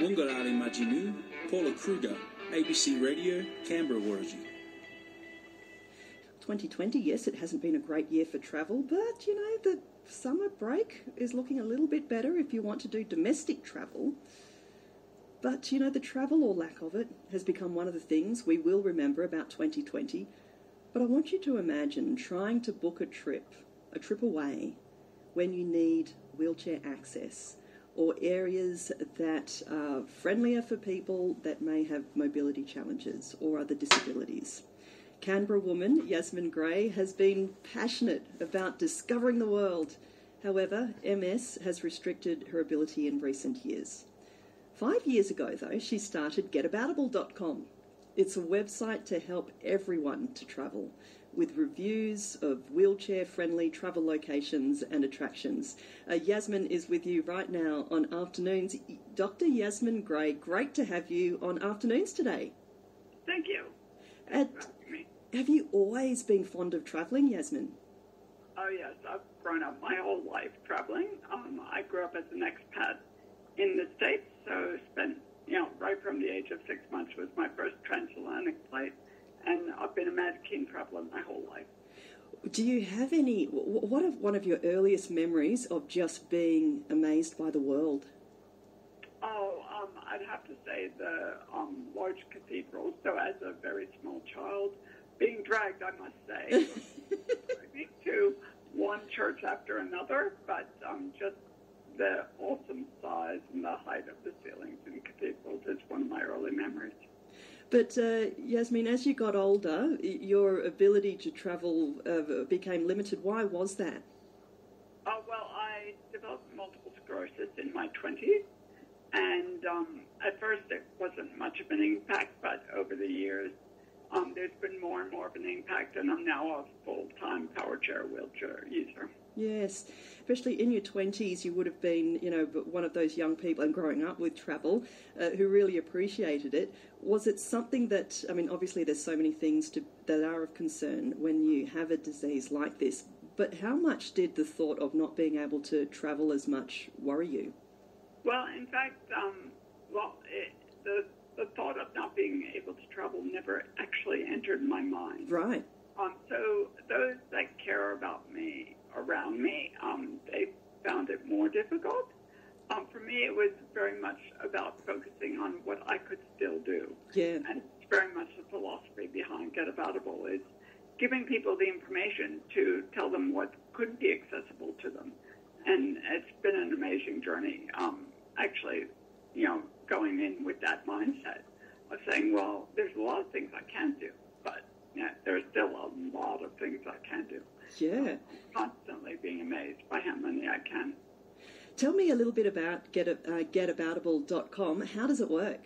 Tongarare Majinu, Paula Kruger, ABC Radio, Canberra Warraji. 2020, yes, it hasn't been a great year for travel, but, you know, the summer break is looking a little bit better if you want to do domestic travel. But, you know, the travel or lack of it has become one of the things we will remember about 2020. But I want you to imagine trying to book a trip away, when you need wheelchair access or areas that are friendlier for people that may have mobility challenges or other disabilities. Canberra woman Yasmin Gray has been passionate about discovering the world. However, MS has restricted her ability in recent years. 5 years ago, though, she started getaboutable.com. It's a website to help everyone to travel, with reviews of wheelchair-friendly travel locations and attractions. Yasmin is with you right now on Afternoons. Dr. Yasmin Gray, great to have you on Afternoons today. Thank you. Have you always been fond of travelling, Yasmin? Oh, yes. I've grown up my whole life travelling. I grew up as an expat in the States, so spent, right from the age of 6 months was my first transatlantic flight, and I've been a mad keen traveller my whole life. Do you have what are one of your earliest memories of just being amazed by the world? I'd have to say the large cathedrals. So as a very small child, being dragged, I must say, to one church after another, but just the awesome size and the height of the ceilings in cathedrals is one of my early memories. But, Yasmin, as you got older, your ability to travel became limited. Why was that? Well, I developed multiple sclerosis in my 20s, and at first it wasn't much of an impact, but over the years there's been more and more of an impact, and I'm now a full-time power chair wheelchair user. Yes, especially in your 20s, you would have been, one of those young people, and growing up with travel, who really appreciated it. Was it something that, obviously there's so many things that are of concern when you have a disease like this, but how much did the thought of not being able to travel as much worry you? Well, in fact, the thought of not being able to travel never actually entered my mind. Right. So those that care about me, around me, they found it more difficult. For me, it was very much about focusing on what I could still do. Yeah. And it's very much the philosophy behind Get Aboutable is giving people the information to tell them what could be accessible to them. And it's been an amazing journey, actually, going in with that mindset of saying, well, there's a lot of things I can't do, but there's still a lot of things I can do. Yeah. Constantly being amazed by how many I can. Tell me a little bit about getaboutable.com. How does it work?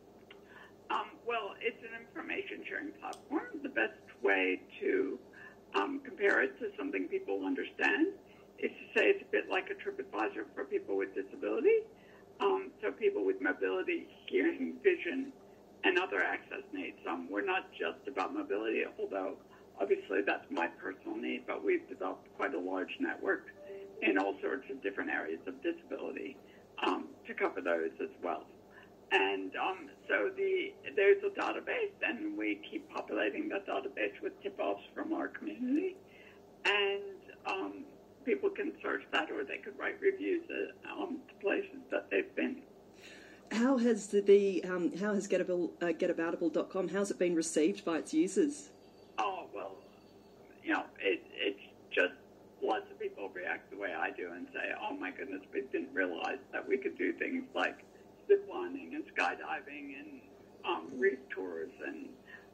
Well, it's an information sharing platform. The best way to compare it to something people understand is to say it's a bit like a TripAdvisor for people with disability. So people with mobility, hearing, vision, and other access needs. We're not just about mobility, although obviously that's my personal need, but we've developed quite a large network in all sorts of different areas of disability to cover those as well. And so there's a database, and we keep populating that database with tip-offs from our community. And people can search that, or they could write reviews to places that they've been. How has getaboutable.com, how's it been received by its users? Oh, well, it's just lots of people react the way I do and say, oh my goodness, we didn't realize that we could do things like zip lining and skydiving and reef tours and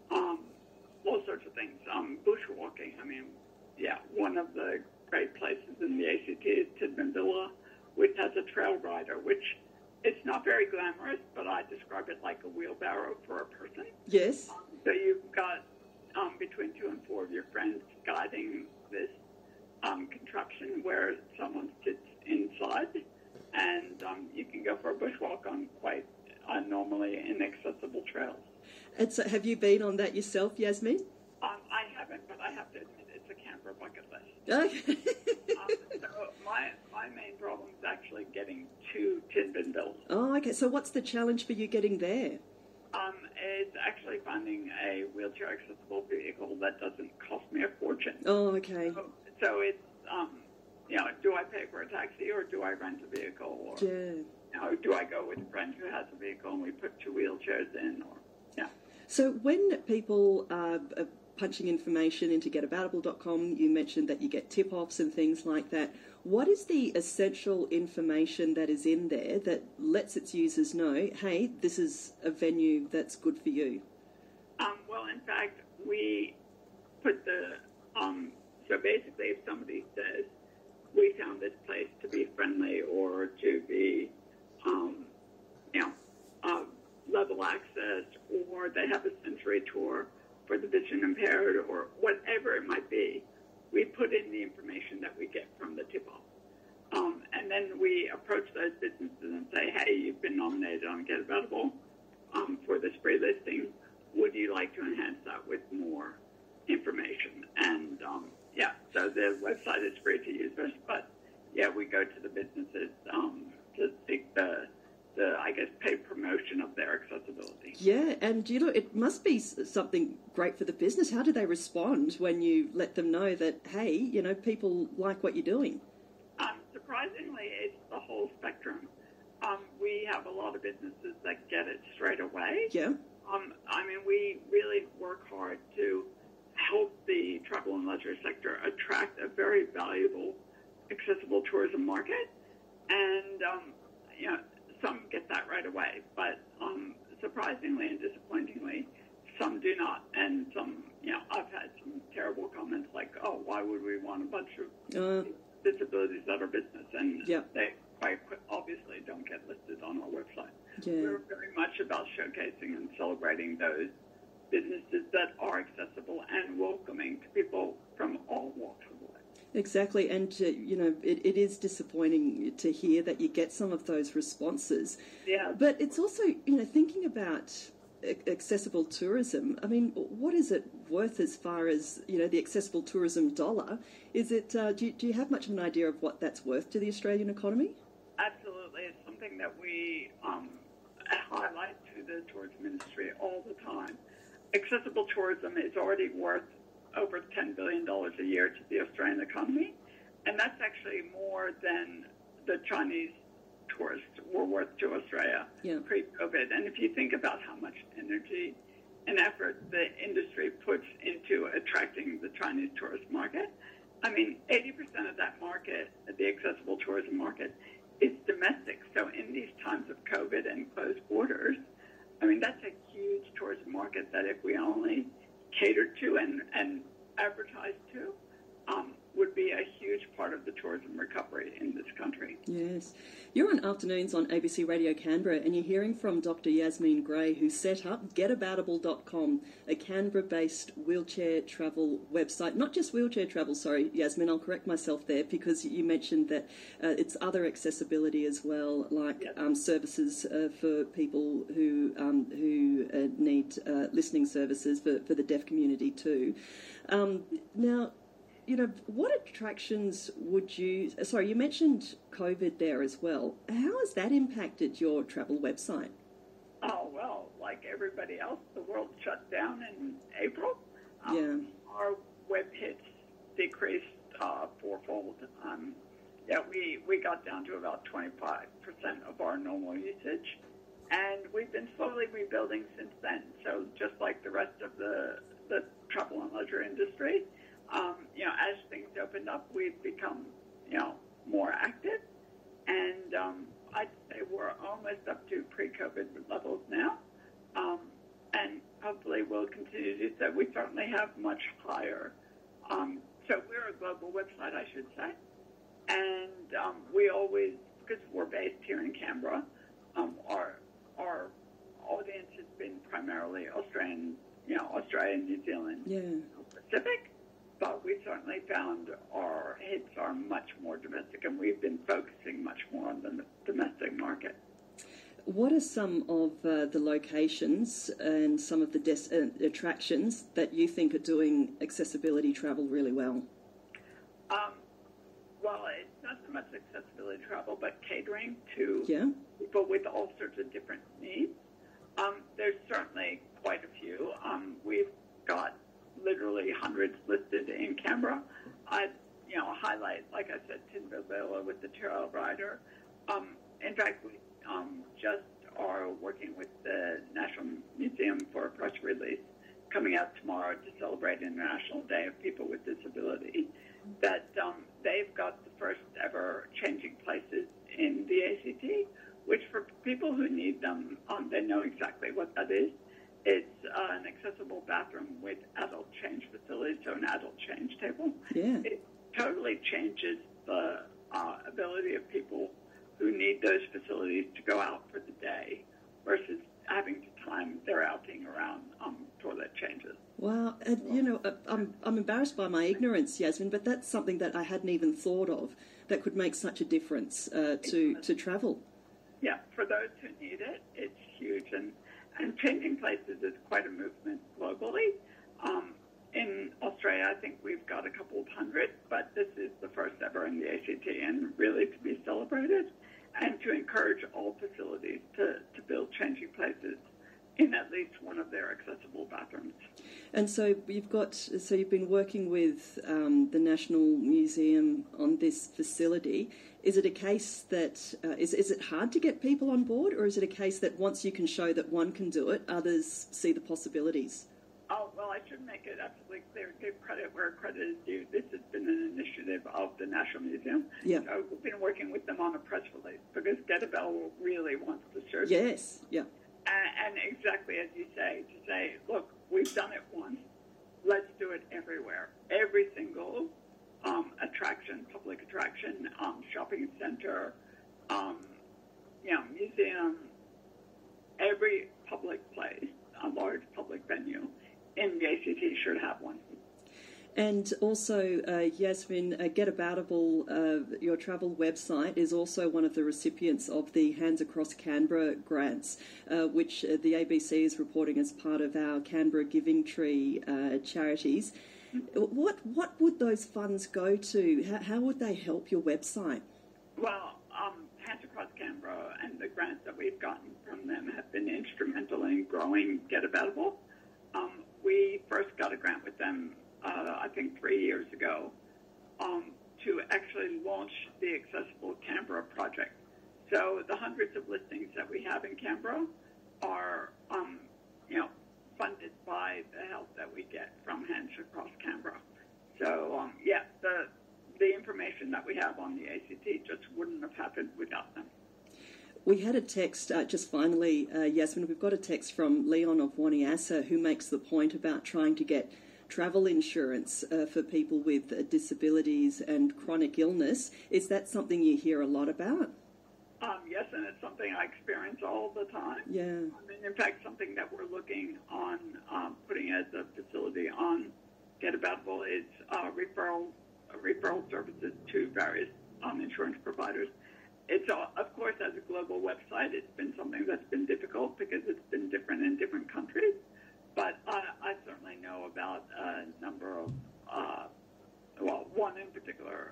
all sorts of things. Bushwalking, one of the great places in the ACT is Tidbinbilla, which has a trail rider, which it's not very glamorous, but I describe it like a wheelbarrow for a person. Yes. So you've got between 2 and 4 of your friends guiding this contraption where someone sits inside, and you can go for a bushwalk on quite normally inaccessible trails. And so have you been on that yourself, Yasmin? I haven't, but I have to admit it's a Canberra bucket list. Okay. So my main problem is actually getting to Tidbinville. Oh, okay. So what's the challenge for you getting there? It's actually finding a wheelchair accessible vehicle that doesn't cost me a fortune. Oh, okay. So it's, do I pay for a taxi or do I rent a vehicle? Or, do I go with a friend who has a vehicle and we put two wheelchairs in? So when people are punching information into getaboutable.com, you mentioned that you get tip-offs and things like that. What is the essential information that is in there that lets its users know, hey, this is a venue that's good for you? Well, in fact, we put so basically if somebody says, we found this place to be friendly or to be, level access, or they have a sensory tour for the vision impaired, or whatever it might be, we put in the information that we get from the tip-off. And then we approach those businesses and say, hey, you've been nominated on Get Aboutable for this free listing. Would you like to enhance that with more information? And, so the website is free to users, but, we go to the businesses to seek the paid promotion of their accessibility. Yeah, and it must be something great for the business. How do they respond when you let them know that, hey, people like what you're doing? Surprisingly, it's the whole spectrum. We have a lot of businesses that get it straight away. Yeah. We really work hard to help the travel and leisure sector attract a very valuable, accessible tourism market. And, some get that right away, but surprisingly and disappointingly, some do not. And some, I've had some terrible comments like, oh, why would we want a bunch of disabilities at our business? And they quite obviously don't get listed on our website. Yeah. We're very much about showcasing and celebrating those businesses that are accessible and welcoming to people from all walks of life. Exactly, and it is disappointing to hear that you get some of those responses. Yeah. But it's also, thinking about accessible tourism. I mean, what is it worth as far as the accessible tourism dollar? Is it? Do you have much of an idea of what that's worth to the Australian economy? Absolutely, it's something that we highlight to the tourism industry all the time. Accessible tourism is already worth over $10 billion a year to the Australian economy, and that's actually more than the Chinese tourists were worth to Australia pre-COVID. And if you think about how much energy and effort the industry puts into attracting the Chinese tourist market, 80% of that market, the accessible tourism market, is domestic. So in these times of COVID and closed borders, that's a huge tourism market that if we only catered to and advertised to, would be a huge part of the tourism recovery in this country. Yes. You're on Afternoons on ABC Radio Canberra, and you're hearing from Dr. Yasmin Gray, who set up getaboutable.com, a Canberra-based wheelchair travel website. Not just wheelchair travel, sorry, Yasmin, I'll correct myself there, because you mentioned that it's other accessibility as well, like services for people who need listening services for the deaf community too. Now, what attractions would you... Sorry, you mentioned COVID there as well. How has that impacted your travel website? Oh, well, like everybody else, the world shut down in April. Our web hits decreased fourfold. We got down to about 25% of our normal usage, and we've been slowly rebuilding since then. So just like the rest of the travel and leisure industry, as things opened up, we've become, more active. And I'd say we're almost up to pre-COVID levels now. And hopefully we'll continue to do so. We certainly have much higher. So we're a global website, I should say. And we always, because we're based here in Canberra, our audience has been primarily Australian, New Zealand, Pacific. But we certainly found our hits are much more domestic, and we've been focusing much more on the domestic market. What are some of the locations and some of the attractions that you think are doing accessibility travel really well? Well, it's not so much just accessibility travel, but catering to Yeah. people with all sorts of different needs. There's certainly quite a few. We've got literally hundreds listed in Canberra. I'd highlight, like I said, Tinville with the Trail Rider. In fact, we just are working with the National Museum for a press release coming out tomorrow to celebrate International Day of People with Disability, that they've got the first ever changing places in the ACT, which for people who need them, they know exactly what that is. It's an accessible bathroom with adult change facilities, so an adult change table. Yeah. It totally changes the ability of people who need those facilities to go out for the day versus having to time their outing around toilet changes. Wow, I'm embarrassed by my ignorance, Yasmin, but that's something that I hadn't even thought of that could make such a difference to travel. Yeah, for those who need it, it's huge. And changing places is quite a movement globally. In Australia, I think we've got a couple of hundred, but this is the first ever in the ACT and really to be celebrated and to encourage all facilities to build changing places in at least one of their accessible bathrooms. And so you've been working with the National Museum on this facility. Is it a case that is it hard to get people on board, or is it a case that once you can show that one can do it, others see the possibilities? Oh, well, I should make it absolutely clear, give credit where credit is due. This has been an initiative of the National Museum. Yeah. So we've been working with them on a press release because Get a Bell really wants to serve. Yes, yeah. And exactly as you say, to say, look, we've done it once. Let's do it everywhere. Every single attraction, public attraction, shopping center, museum, every public place, a large public venue in the ACT should have one. And also, Yasmin, Get Aboutable, your travel website, is also one of the recipients of the Hands Across Canberra grants, which the ABC is reporting as part of our Canberra Giving Tree charities. What would those funds go to? How would they help your website? Well, Hands Across Canberra and the grants that we've gotten from them have been instrumental in growing Get Aboutable. We first got a grant with them I think 3 years ago, to actually launch the Accessible Canberra project. So the hundreds of listings that we have in Canberra are, funded by the help that we get from Hands Across Canberra. So, the information that we have on the ACT just wouldn't have happened without them. We had a text, just finally, Yasmin, we've got a text from Leon of Waniassa who makes the point about trying to get travel insurance for people with disabilities and chronic illness. Is that something you hear a lot about? Yes, and it's something I experience all the time. Yeah. I mean, in fact, something that we're looking on putting as a facility on Get Aboutable is referral services to various insurance providers. It's, of course, as a global website, it's been something that's been difficult because it's been different in different countries. But I certainly know about a number of, one in particular,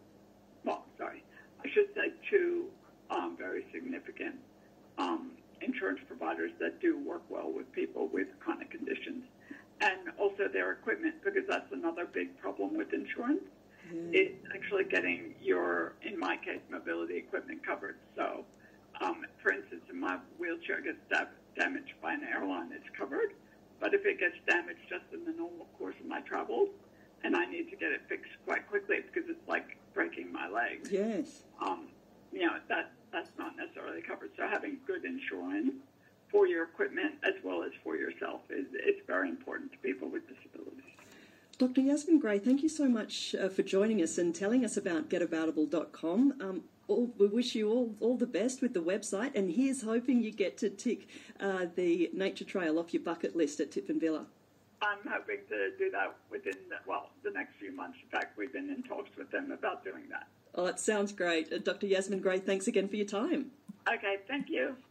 I should say two very significant insurance providers that do work well with people with chronic conditions. And also their equipment, because that's another big problem with insurance. It's actually getting your, in my case, mobility equipment covered. So, for instance, if my wheelchair gets damaged by an airline, it's covered. But if it gets damaged just in the normal course of my travels, and I need to get it fixed quite quickly because it's like breaking my leg, yes, that's not necessarily covered. So having good insurance for your equipment as well as for yourself is very important to people with disabilities. Dr. Yasmin Gray, thank you so much for joining us and telling us about getaboutable.com. We wish you all the best with the website, and here's hoping you get to tick the nature trail off your bucket list at Tiptonvilla. I'm hoping to do that within the next few months. In fact, we've been in talks with them about doing that. Oh, it sounds great. Dr. Yasmin Gray, thanks again for your time. Okay, thank you.